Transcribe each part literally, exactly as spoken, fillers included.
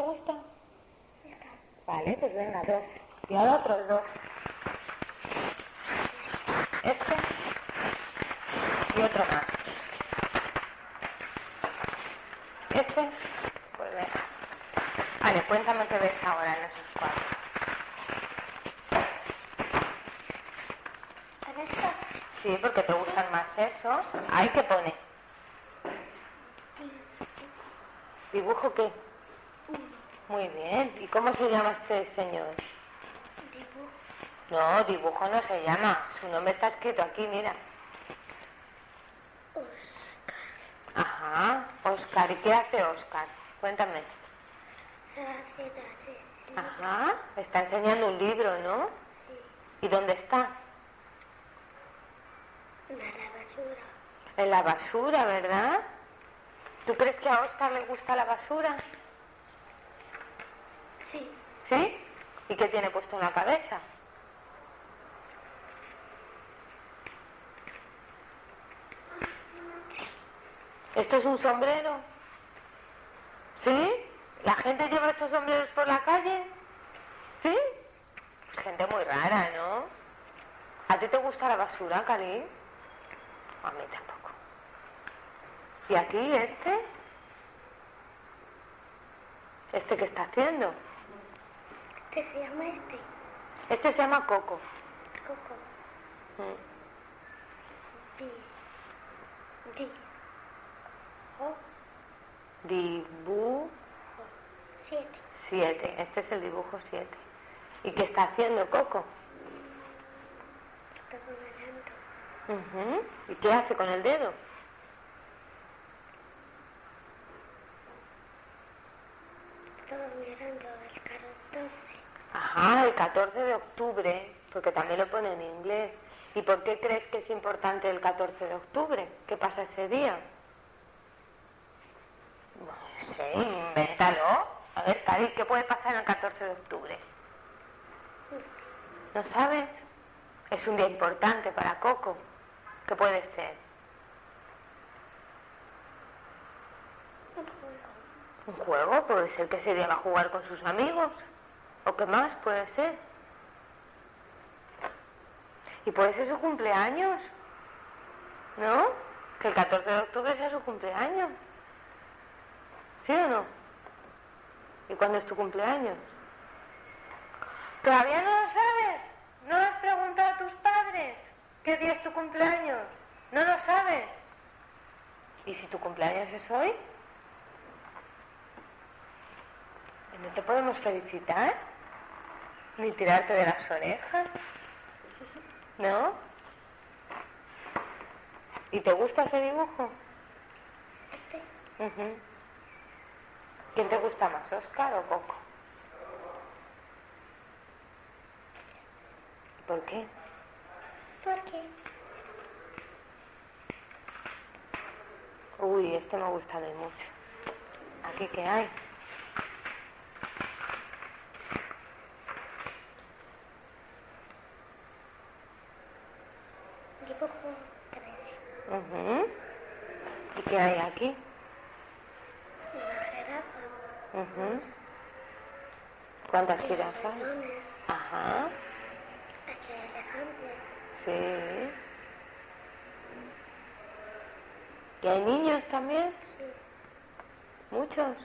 gusta? Vale, pues venga, dos. Y ahora otros dos. Este y otro más. Este, pues venga. Vale, cuéntame qué ves ahora en esos cuadros. ¿En esto? Sí, porque te gustan más esos. Ahí, ¿qué pone? ¿Dibujo qué? Muy bien. ¿Y cómo se llama este señor? Dibujo. No, dibujo no se llama. Su nombre está escrito aquí, mira. Oscar. Ajá, Oscar. ¿Y qué hace Oscar? Cuéntame. Hace así. Ajá, está enseñando un libro, ¿no? Sí. ¿Y dónde está? En la basura. En la basura, ¿verdad? ¿Tú crees que a Oscar le gusta la basura? Sí. ¿Sí? ¿Y qué tiene puesto en la cabeza? ¿Esto es un sombrero? ¿Sí? ¿La gente lleva estos sombreros por la calle? ¿Sí? Gente muy rara, ¿no? ¿A ti te gusta la basura, Cali? A mí tampoco. ¿Y aquí este? ¿Este qué está haciendo? ¿Qué se llama este? Este se llama Coco. Coco. Mm. Di. Di. O. Dibujo Siete. siete. Este es el dibujo siete. ¿Y qué está haciendo Coco? Todo mirando. Uh-huh. ¿Y qué hace con el dedo? Todo mirando el catorce. Ajá, el catorce de octubre, porque también lo pone en inglés. ¿Y por qué crees que es importante el catorce de octubre? ¿Qué pasa ese día? No sé, invéntalo. A ver, Cari, ¿qué puede pasar el catorce de octubre? ¿No sabes? Es un día importante para Coco. ¿Qué puede ser? Un juego. ¿Un juego? Puede ser que ese día va a jugar con sus amigos. ¿O qué más puede ser? ¿Y puede ser su cumpleaños? ¿No? Que el catorce de octubre sea su cumpleaños. ¿Sí o no? ¿Y cuándo es tu cumpleaños? ¿Todavía no lo sabes? ¿No has preguntado a tus padres qué día es tu cumpleaños? ¿No lo sabes? ¿Y si tu cumpleaños es hoy? ¿No te podemos felicitar? Ni tirarte de las orejas. ¿No? ¿Y te gusta ese dibujo? Este. Uh-huh. ¿Quién te gusta más, Oscar o Coco? ¿Por qué? ¿Por qué? Uy, este me gusta de mucho. ¿Aquí qué hay? Dibujo trece. Uh-huh. ¿Y qué hay aquí? Una jirafa. Uh-huh. ¿Cuántas Y jirafas? leones. Ajá. Aquí hay elefantes. Sí. ¿Y hay niños también? Sí. ¿Muchos?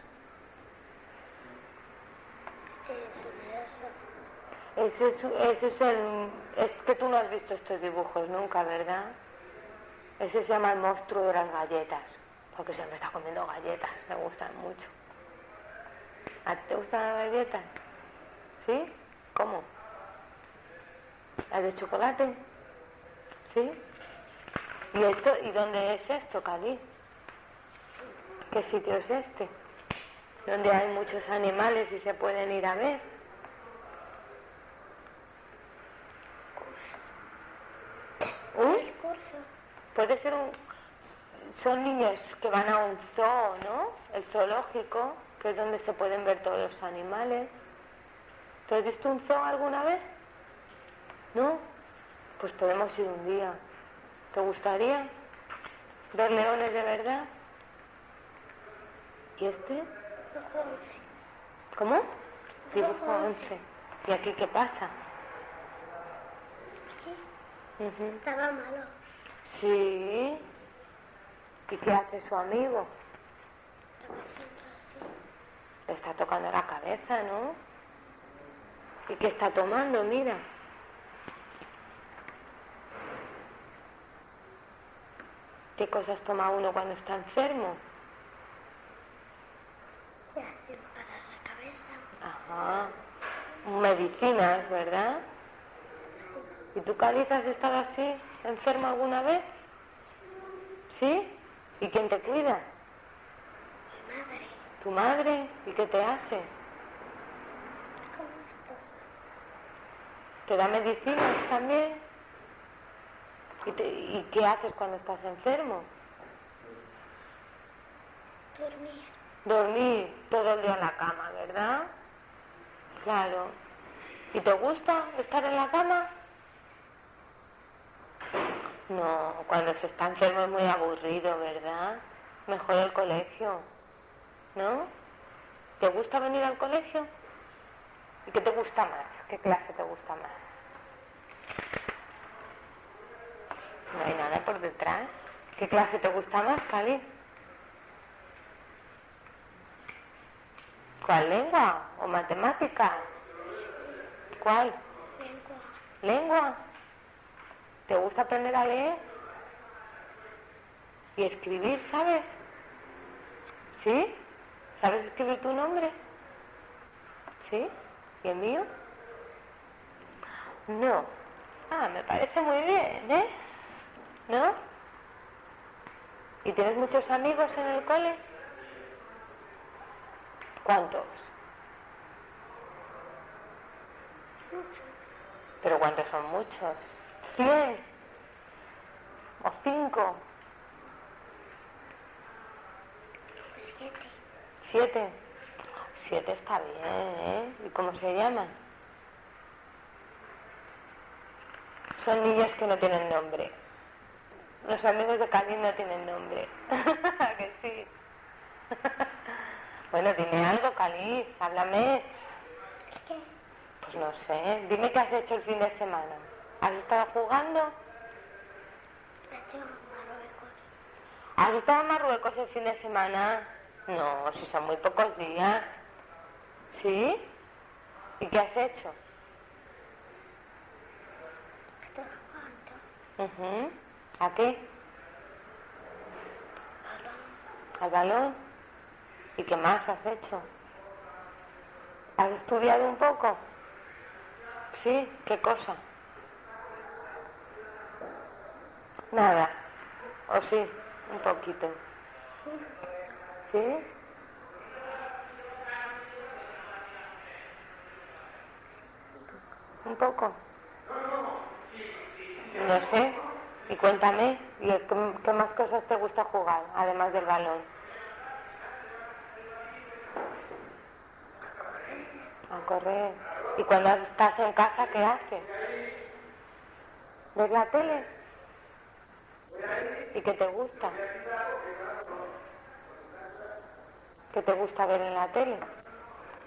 Este es un oso. Ese es, ese es el... Es que tú no has visto estos dibujos nunca, ¿verdad? Ese se llama el monstruo de las galletas. Porque siempre está comiendo galletas. Me gustan mucho. ¿A ti te gustan las galletas? ¿Sí? ¿Cómo? ¿Las de chocolate? ¿Sí? ¿Y esto? ¿Y dónde es esto, Cali? ¿Qué sitio es este? Donde hay muchos animales y se pueden ir a ver. ¿Un? El curso. Puede ser un... Son niños que van a un zoo, ¿no? El zoológico, que es donde se pueden ver todos los animales. ¿Tú has visto un zoo alguna vez? ¿No? Pues podemos ir un día. ¿Te gustaría ver leones de verdad? ¿Y este? Un once. ¿Cómo? Dibujo once. ¿Y aquí qué pasa? Sí. Uh-huh. Estaba malo. Sí. ¿Y qué hace su amigo? Estaba haciendo así. Le está tocando la cabeza, ¿no? ¿Y qué está tomando? Mira. ¿Qué cosas toma uno cuando está enfermo? Y así para la cabeza. Ajá. Medicinas, ¿verdad? ¿Y tú, Cáliz, has estado así, enferma alguna vez? ¿Sí? ¿Y quién te cuida? Mi madre. ¿Tu madre? ¿Y qué te hace? ¿Cómo esto? ¿Te da medicinas también? ¿Y, te, ¿Y qué haces cuando estás enfermo? Dormir. Dormir todo el día en la cama, ¿verdad? Claro. ¿Y te gusta estar en la cama? No, cuando se está enfermo es muy aburrido, ¿verdad? Mejor el colegio, ¿no? ¿Te gusta venir al colegio? ¿Y qué te gusta más? ¿Qué clase te gusta más? No hay nada por detrás. ¿Qué clase te gusta más, Cali? ¿Cuál, lengua o matemática? ¿Cuál? Lengua. ¿Lengua? ¿Te gusta aprender a leer? ¿Y escribir, sabes? ¿Sí? ¿Sabes escribir tu nombre? ¿Sí? ¿Y el mío? No. Ah, me parece muy bien, ¿eh? ¿No? ¿Y tienes muchos amigos en el cole? ¿Cuántos? Mucho. ¿Pero cuántos son muchos? ¿Cien? ¿O cinco? Siete. ¿Siete? Siete está bien, ¿eh? ¿Y cómo se llaman? Son niños que no tienen nombre. Los amigos de Cali no tienen nombre. ¿A que sí? Bueno, dime algo, Cali, háblame. ¿Qué? Pues no sé, dime qué has hecho el fin de semana. ¿Has estado jugando? Nació en Marruecos. ¿Has estado en Marruecos el fin de semana? No, si son muy pocos días. ¿Sí? ¿Y qué has hecho? Estoy jugando. Uh-huh. ¿A qué? Balón. ¿Al balón? ¿Y qué más has hecho? ¿Has estudiado un poco? ¿Sí? ¿Qué cosa? Nada. ¿O sí? Un poquito. ¿Sí? ¿Un poco? No sé. Y cuéntame, ¿y qué, qué más cosas te gusta jugar, además del balón? A correr. ¿Y cuando estás en casa, qué haces? ¿Ves la tele? ¿Y qué te gusta? ¿Qué te gusta ver en la tele?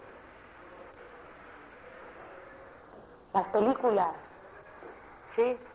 Las películas. ¿Sí?